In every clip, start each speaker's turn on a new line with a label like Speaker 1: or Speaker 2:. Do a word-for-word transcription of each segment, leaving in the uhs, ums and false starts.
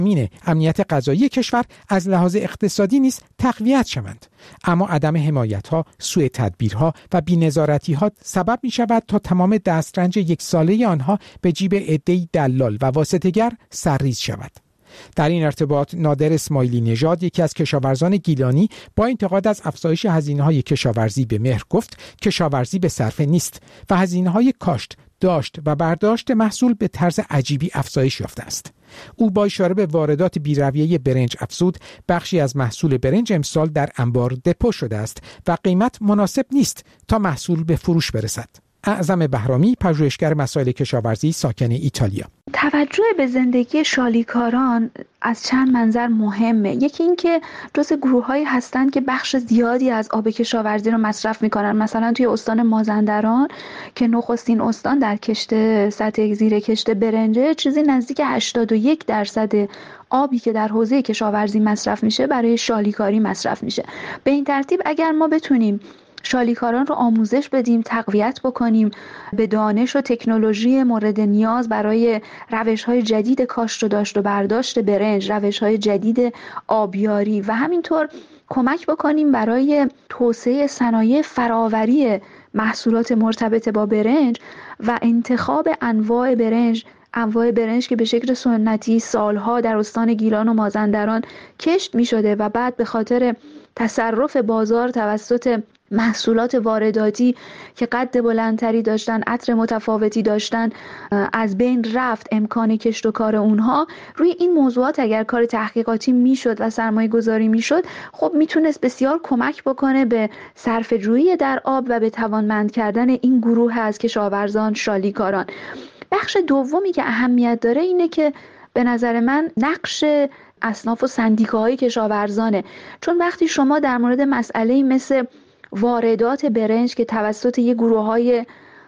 Speaker 1: امین امنیت غذایی کشور از لحاظ اقتصادی نیز تقویت شوند. اما عدم حمایت‌ها، سوء تدبیرها و بی‌نظارتی‌ها سبب می‌شود تا تمام دسترنج یک ساله آنها به جیب عده‌ای دلال و واسطه‌گر سرریز شود. در این ارتباط نادر اسماعیلی نژاد، یکی از کشاورزان گیلانی، با انتقاد از افزایش هزینه‌های کشاورزی به مهر گفت کشاورزی به صرفه نیست و هزینه‌های کاشت، داشت و برداشت محصول به طرز عجیبی افزایش یافته است. او با اشاره به واردات بی‌رویه برنج افزود بخشی از محصول برنج امسال در انبار دپو شده است و قیمت مناسب نیست تا محصول به فروش برسد. اعظم بهرامی، پژوهشگر مسائل کشاورزی ساکن ایتالیا:
Speaker 2: توجه به زندگی شالیکاران از چند منظر مهمه. یکی این که جزء گروه‌هایی هستند که بخش زیادی از آب کشاورزی رو مصرف می‌کنن. مثلا توی استان مازندران که نخستین استان در کشت سطح زیر کشت برنجه، چیزی نزدیک هشتاد و یک درصد آبی که در حوزه کشاورزی مصرف میشه برای شالیکاری مصرف میشه. به این ترتیب اگر ما بتونیم شالیکاران رو آموزش بدیم، تقویت بکنیم، به دانش و تکنولوژی مورد نیاز برای روش‌های جدید کاشت و داشت و برداشت برنج، روش‌های جدید آبیاری و همینطور کمک بکنیم برای توسعه صنایع فراوری محصولات مرتبط با برنج و انتخاب انواع برنج انواع برنج که به شکل سنتی سالها در استان گیلان و مازندران کشت می شده و بعد به خاطر تصرف بازار توسط محصولات وارداتی که قد بلندتری داشتن، عطر متفاوتی داشتن، از بین رفت امکان کشت و کار اونها. روی این موضوعات اگر کار تحقیقاتی میشد و سرمایه گذاری میشد، خب میتونست بسیار کمک بکنه به صرفه جویی در آب و به توانمند کردن این گروه از کشاورزان شالیکاران. بخش دومی که اهمیت داره اینه که به نظر من نقش اصناف و سندیکاهای کشاورزانه. چون وقتی شما در مورد مسئله مثل واردات برنج که توسط یک گروه‌های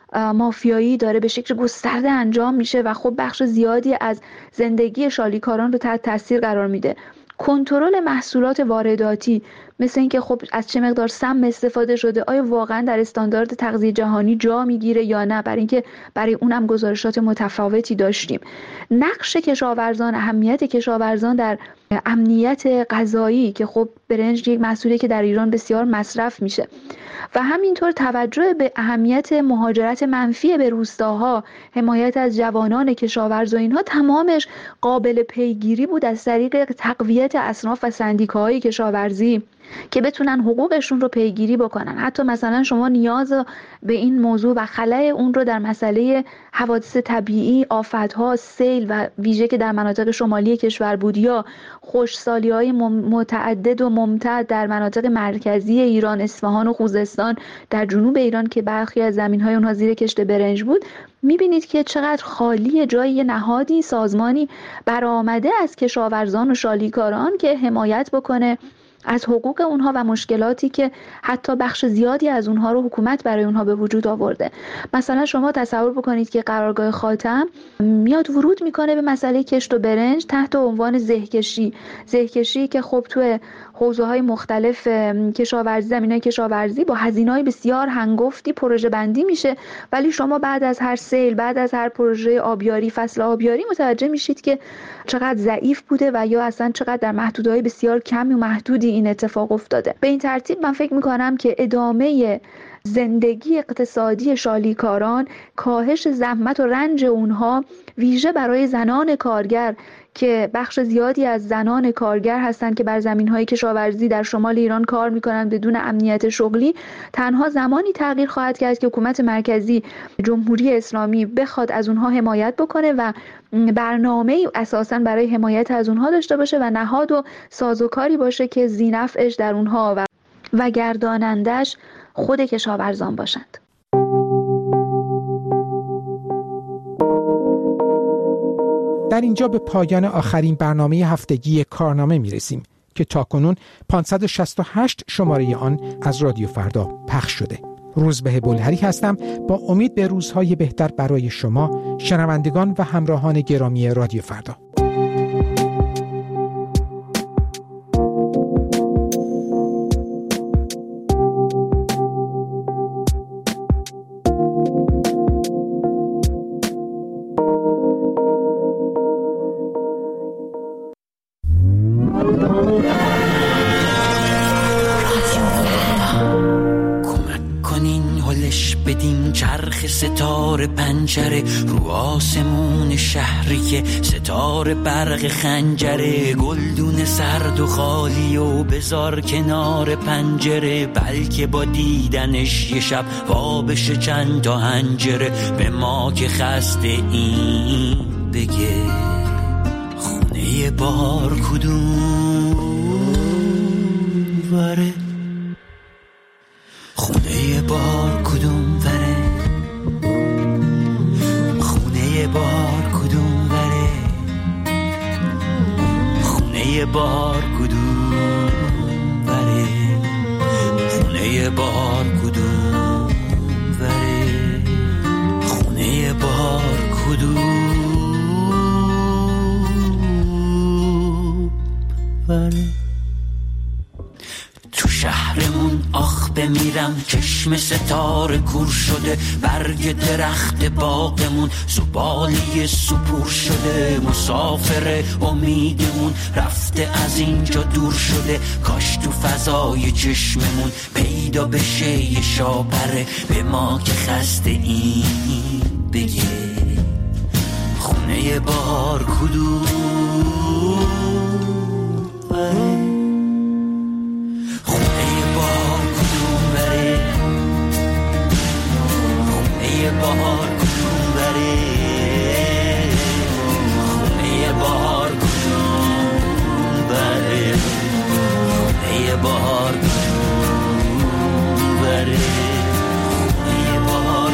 Speaker 2: مافیایی داره به شکل گسترده انجام میشه و خب بخش زیادی از زندگی شالیکاران رو تحت تاثیر قرار میده، کنترل محصولات وارداتی مثل اینکه خب از چه مقدار سم استفاده شده، آیا واقعا در استاندارد تغذیه جهانی جا میگیره یا نه، برای اینکه برای اونم گزارشات متفاوتی داشتیم. نقش کشاورزان، اهمیت کشاورزان در امنیت غذایی که خب برنج یک محصولی که در ایران بسیار مصرف میشه و همینطور توجه به اهمیت مهاجرت منفی به روستاها، حمایت از جوانان کشاورز و اینها تمامش قابل پیگیری بود از طریق تقویت اصناف و سندیکاهای کشاورزی که بتونن حقوقشون رو پیگیری بکنن. حتی مثلا شما نیاز به این موضوع و خلأ اون رو در مسئله حوادث طبیعی، آفت‌ها، سیل و ویژه که در مناطق شمالی کشور بود یا خشکسالی‌های متعدد و ممتد در مناطق مرکزی ایران، اصفهان و خوزستان در جنوب ایران که برخی از زمین‌های اونها زیر کشت برنج بود، می‌بینید که چقدر خالی جای نهادی، سازمانی برآمده از کشاورزان و شالیکاران که حمایت بکنه از حقوق اونها و مشکلاتی که حتی بخش زیادی از اونها رو حکومت برای اونها به وجود آورده. مثلا شما تصور بکنید که قرارگاه خاتم میاد ورود میکنه به مسئله کشت و برنج تحت عنوان زهکشی زهکشی که خب توی حوزه‌های مختلف کشاورزی، زمینه‌های کشاورزی با هزینه‌های بسیار هنگفتی پروژه بندی میشه، ولی شما بعد از هر سیل، بعد از هر پروژه آبیاری، فصل آبیاری متوجه میشید که چقدر ضعیف بوده و یا اصلا چقدر در محدودهای بسیار کمی و محدودی این اتفاق افتاده. به این ترتیب من فکر می‌کنم که ادامه زندگی اقتصادی شالیکاران، کاهش زحمت و رنج اونها ویژه برای زنان کارگر که بخش زیادی از زنان کارگر هستند که بر زمین‌های کشاورزی در شمال ایران کار می‌کنند بدون امنیت شغلی، تنها زمانی تغییر خواهد کرد که حکومت مرکزی جمهوری اسلامی بخواد از اونها حمایت بکنه و برنامه‌ای اساساً برای حمایت از اونها داشته باشه و نهاد و سازوکاری باشه که ذی‌نفعش در اونها و و گردانندش خود کشاورزان باشند.
Speaker 1: در اینجا به پایان آخرین برنامه هفتگی کارنامه میرسیم که تاکنون پانصد و شصت و هشت شماره آن از رادیو فردا پخش شده. روزبه بلهری هستم با امید به روزهای بهتر برای شما شنوندگان و همراهان گرامی رادیو فردا.
Speaker 3: چرخ ستاره پنجره رو آسمون شهری که ستاره برق خنجره، گلدون سرد و خالی و بذار کنار پنجره، بلکه با دیدنش یه شب وابش چند تا هنجره. به ما که خسته این بگه خونه بار کدوم وره، خونه بار کدوم وره، خونه بار کدوم وره، خونه بار کدوم وره، خونه بار کدوم وره، خونه بار کدوم وره. تو شهرمون آخ بمیرم، چشم ستاره کور شده، برگ درخت باغمون زباله سپور شده، مسافر امیدمون رفته از اینجا دور شده، کاش تو فضای چشممون پیدا بشه یه شاپره. به ما که خسته این بگه خونه بار کدوم وره، بهار کدوم بره، خونه بهار کدوم بره، خونه بهار کدوم بره، خونه بهار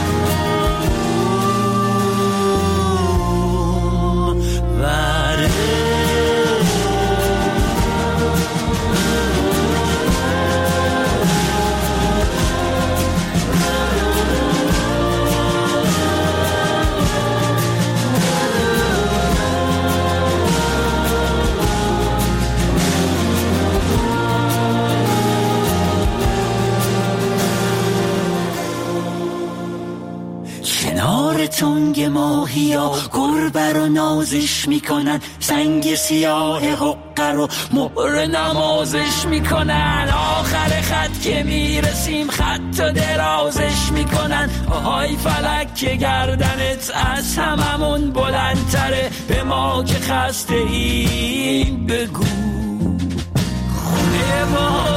Speaker 3: کدوم بره. تنگ ماهیا گربه رو نازش میکنن، سنگ سیاه حقه رو مهر نمازش میکنن، آخر خط که میرسیم خط و درازش میکنن، آهای فلک که گردنت از هممون بلندتره. به ما که خسته این بگو خونه ما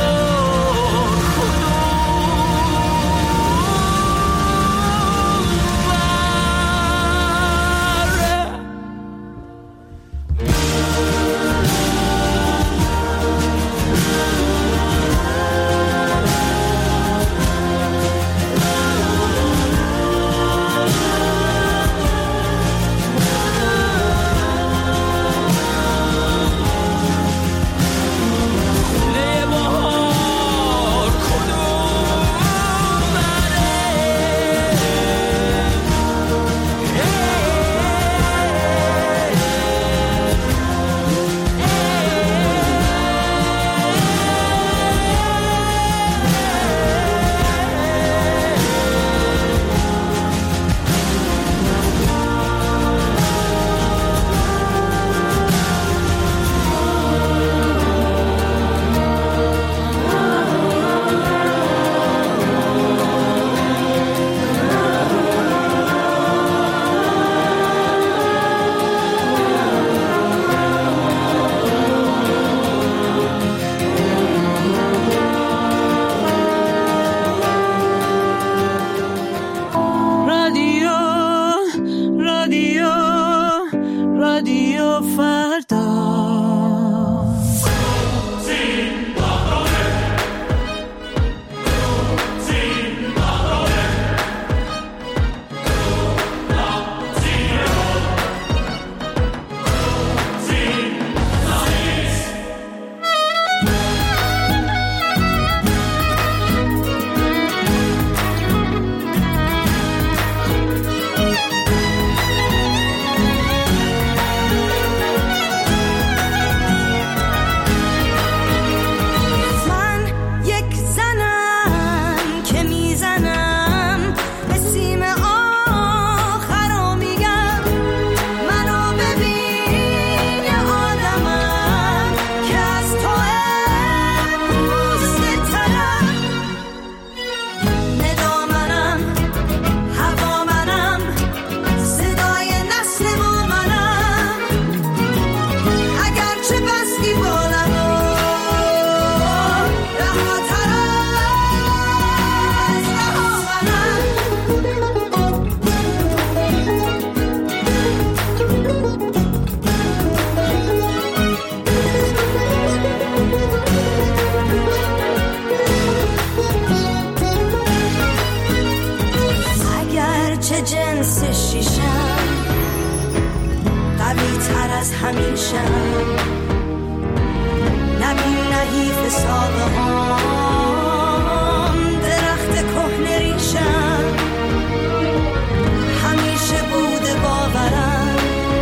Speaker 3: خونه بهار
Speaker 4: از همیشه نبین نحیف ساقه هم درخت کهنه ریشم همیشه بوده باورم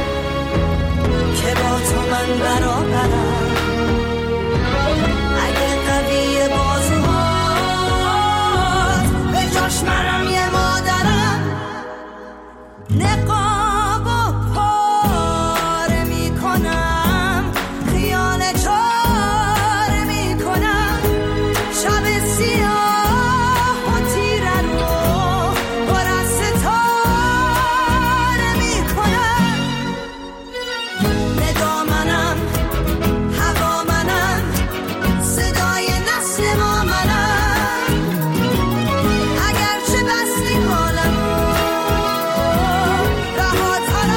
Speaker 4: که با تو من برابرم اگه قوی بازوهات به جاش منم یه مادرم نقاب و پاره می کنم خیال چاره می کنم شب سیاه و تیره رو پر از ستاره می کنم ندا منم هوا منم صدای نسل ما منم اگرچه بستی حالم رهاتر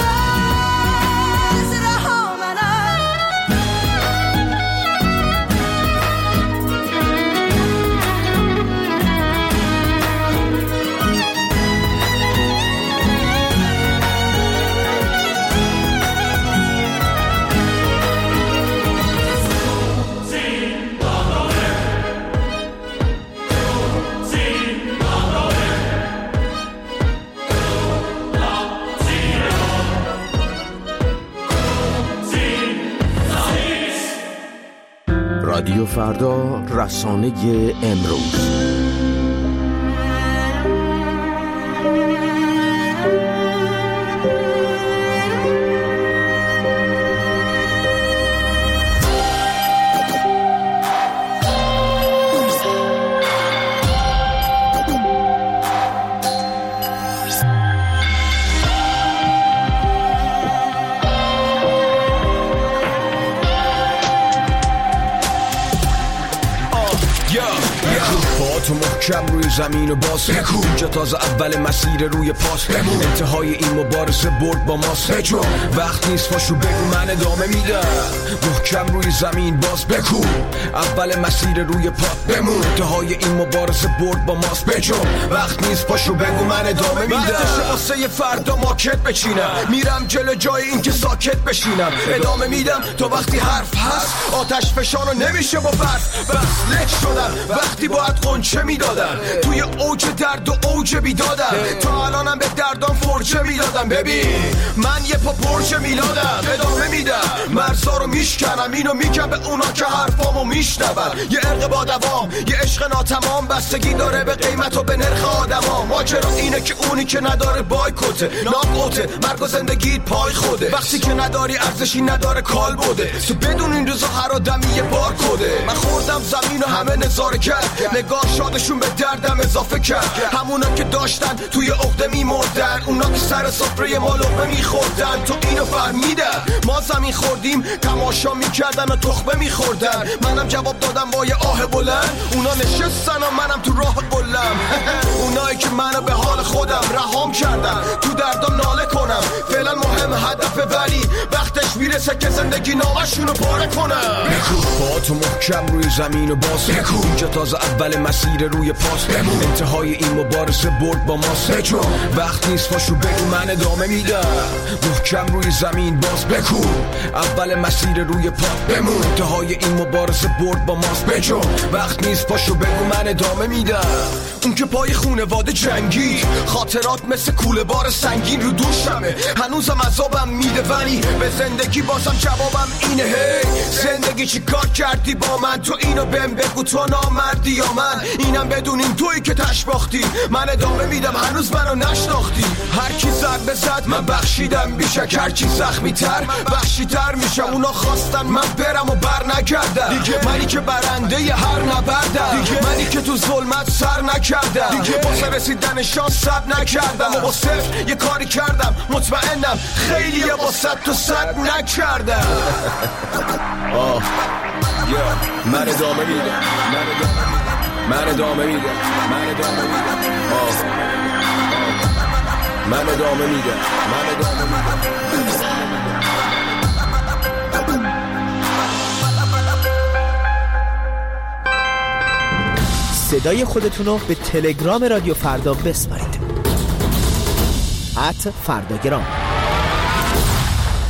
Speaker 4: از رها منم
Speaker 5: رادیو فردا، رسانه امروز.
Speaker 6: تو محکم روی زمین و باز بکو اینجا تازه اول مسیر روی پاس بمون انتهای این مبارزه برد با ماست بجو وقت نیست پاشو بگو من ادامه میدم محکم روی زمین باز بکو اول مسیر روی پاس بمون انتهای این مبارزه برد با ماست بجو وقت نیست پاشو بگو من ادامه میدم وقتشه واسه یه فردا ماکت بچینم میرم جلو جای این که ساکت بشینم ادامه میدم تا وقتی حرف هست آتش فشانو نمیشه با برف بس لک شدم وقتی باید قنچه میدادم توی اوج درد و اوج بیدادم تا الانم به دردام فرچه میدادم ببین من یه پا پرچه میلادم ادامه میدم مرزا رو میشکنم اینو میگم به اونا که حرفامو میشنون یه عرق با دوام یه عشق ناتمام بستگی داره به قیمت و به نرخ آدما ماجرا اینه که اونی که نداره بایکوته ناقوته مرگ و زندگیت پای خوده وقتی که نداری ارزشی نداره کال بوده تو بدون این روزا هر آدمی یه بار کده من خوردم زمین و همه نظاره کرد نگاه شادشون به دردم اضافه کرد همونا که داشتن توی عقده میمردن اونا که سر سفره ما لقمه میخوردن تو اینو فهمیدن ما زمین خوردیم تماشا میکردن و تخمه میخوردن منم جواب دادم با یه آه بلند اونا نشستن و منم تو راه قلم اونایی که منو به حال خودم رهام کردن تو دردم ناله کنم فعلا مهم هدفه ولی وقتش میرسه که زندگی نامشونو پاره کنم بکو با تو محکم روی زمین و باز بکو اینجا تازه اول مسیر روی پاس بمون انتهای این مبارزه برد با ماست بجو وقت نیست پاشو بگو من ادامه میدم محکم روی زمین باز بکو اول مسیر روی پاس بمون انتهای این مبارزه برد با ماست بجو وقت نیست پاشو بگو من ادامه میدم اون که پای خونواده جنگی خاطرات مثل کوله بار سنگین رو دوشمه هنوزم عذابم میده ولی به زندگی بازم جوابم اینه هی زندگی چی کار کردی با من تو اینو بهم بگو تو نامردی یا من اینم بدونین تویی که تش باختی من ادامه میدم هنوز منو نشناختی هر کی ضربه زد من بخشیدم بیشک هر کی زخمی تر بخشی تر میشم اونا خواستن من برم و بر نگردم دیگه منی که برنده ی هر نبردم دیگه منی که تو ظلمت سر نکردم دیگه واسه رسیدن شانس صبر نکردم و با صفر یه کاری کردم مطمئنم خیلی یه با صد تو صد نکردم آه من ادامه میدم من ادامه میدم من ادامه میدم آه من ادامه میدم من ادامه میدم
Speaker 7: صدای خودتونو به تلگرام رادیو فردا بسپارید ات فرداگرام.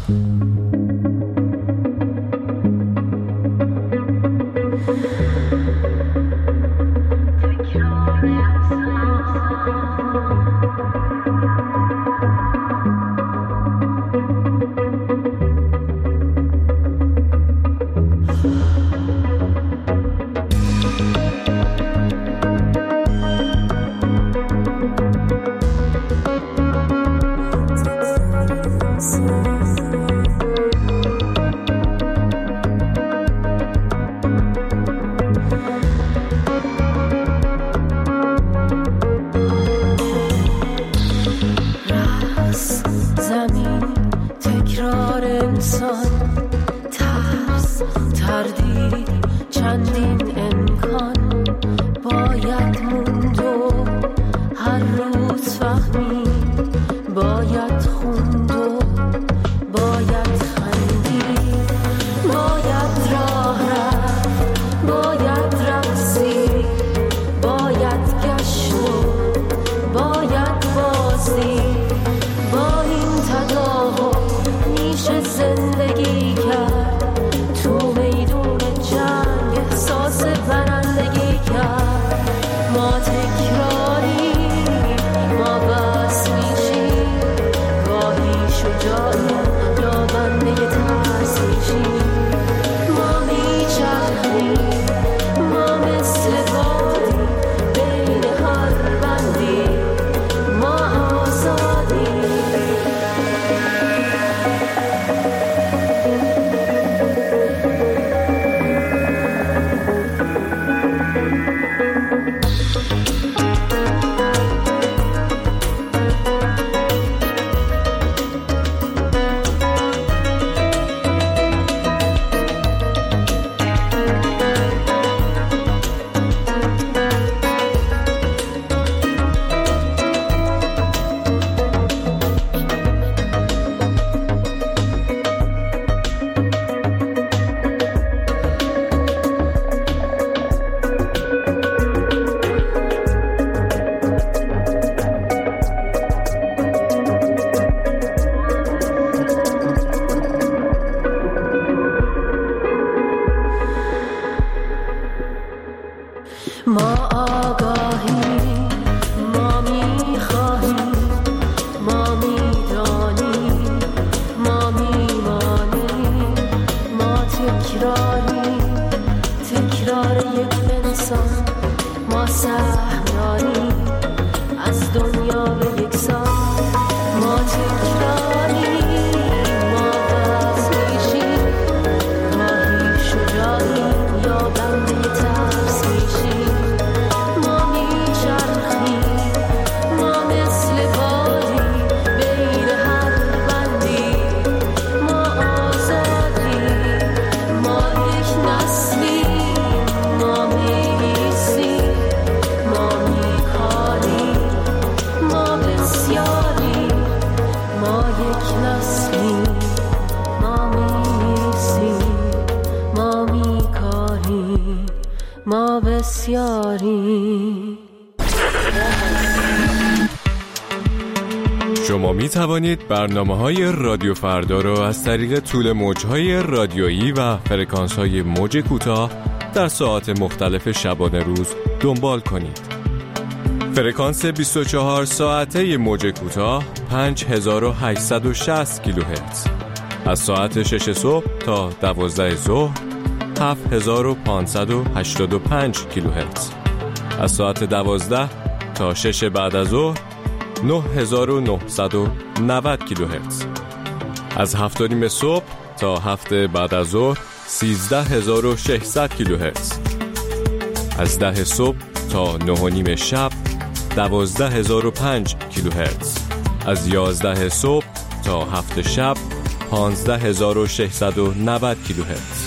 Speaker 8: شما می توانید برنامه‌های رادیو فردا را از طریق طول موج‌های رادیویی و فرکانس‌های موج کوتاه در ساعات مختلف شبانه روز دنبال کنید. فرکانس بیست و چهار ساعته موج کوتاه پنج هزار و هشتصد و شصت کیلوهرتز، از ساعت شش صبح تا دوازده ظهر هفت هزار و پانصد و هشتاد و پنج کیلوهرتز، از ساعت دوازده تا شش بعد از ظهر نه هزار و نهصد و نود کیلوهرتز، از هفت و نیم صبح تا هفت بعد از ظهر سیزده هزار و ششصد کیلوهرتز، از ده صبح تا نه و نیم شب دوازده هزار و پنج کیلوهرتز، از یازده صبح تا هفت شب پانزده هزار و ششصد و نود کیلوهرتز.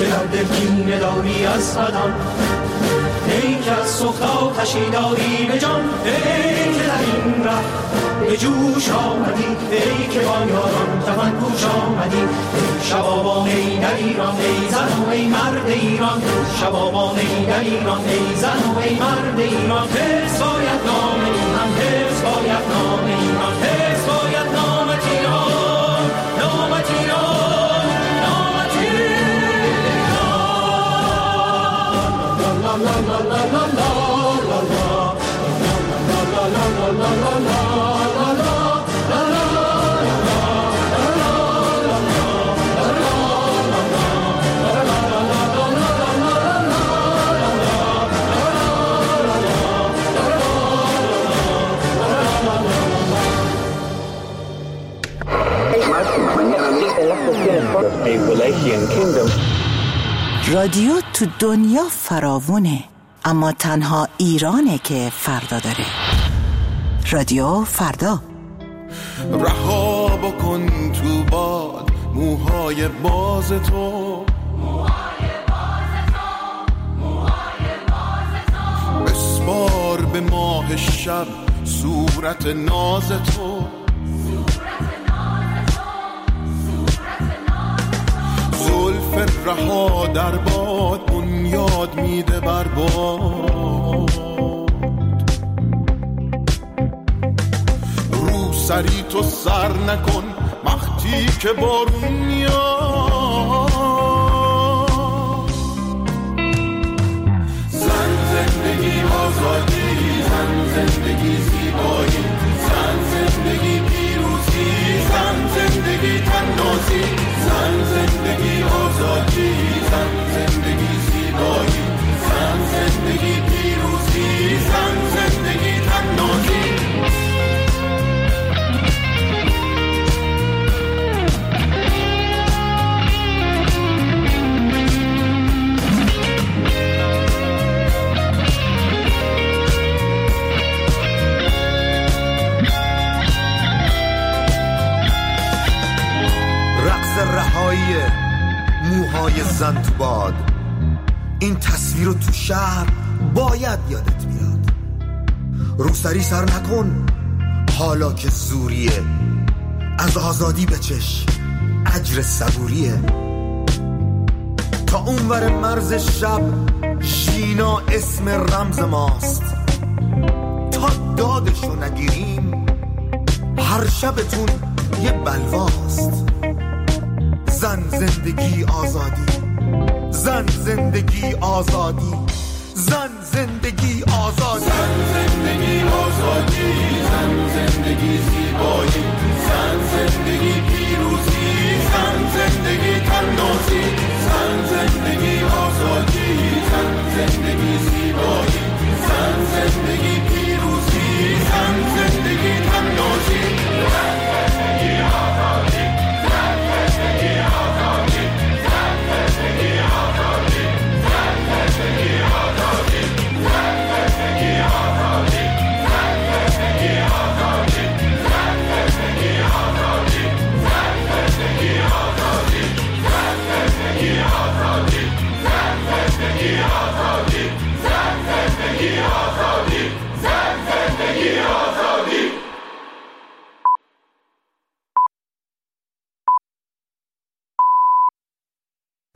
Speaker 9: که در دل کینه داری از خدان، ای که از سخت آتشی داری به جان، ای که در این ره به جوش آمدی، ای که با یاران کفن پوش آمدی، ای شبابان ای در ایران، ای زن و ای مرد ایران، شبابان ای در ایران، ای زن و ای مرد ایران. حفظ باید نام ایران، حفظ باید نام ایران، حفظ باید نامت ایران، نامت ایران، نامت ایران. لا لا لا لا لا لا لا لا لا لا لا.
Speaker 10: رادیو تو دنیا فراوونه، اما تنها ایرانه که فردا داره. رادیو فردا.
Speaker 11: رها بکن تو باد موهای باز تو، موهای باز تو، موهای باز تو. بسپار به ماه شب صورت ناز تو، زلف رها در باد بنیاد میده بر باد. رو سری تو سر نکن وقتی که بارون میاد. زن زندگی آزادی، زن زندگی زیبایی، زن زندگی پیروزی، زن زندگی تنازی، زن زندگی آزادی، زن زندگی زیبایی، زن زندگی پیروزی، زن زندگی تنازی.
Speaker 12: رهایی موهای زن تو باد، این تصویر رو تو شهر باید یادت بیاد. روسری سر نکن حالا که زوریه، از آزادی بچش اجر صبوریه. تا اونور مرز شب ژینا اسم رمز ماست، تا دادشو نگیریم هر شبتون یه بلواست. زن زندگی آزادی، زن زندگی آزادی، زن زندگی آزادی،
Speaker 11: زن زندگی آزادی، زن زندگی زیبایی،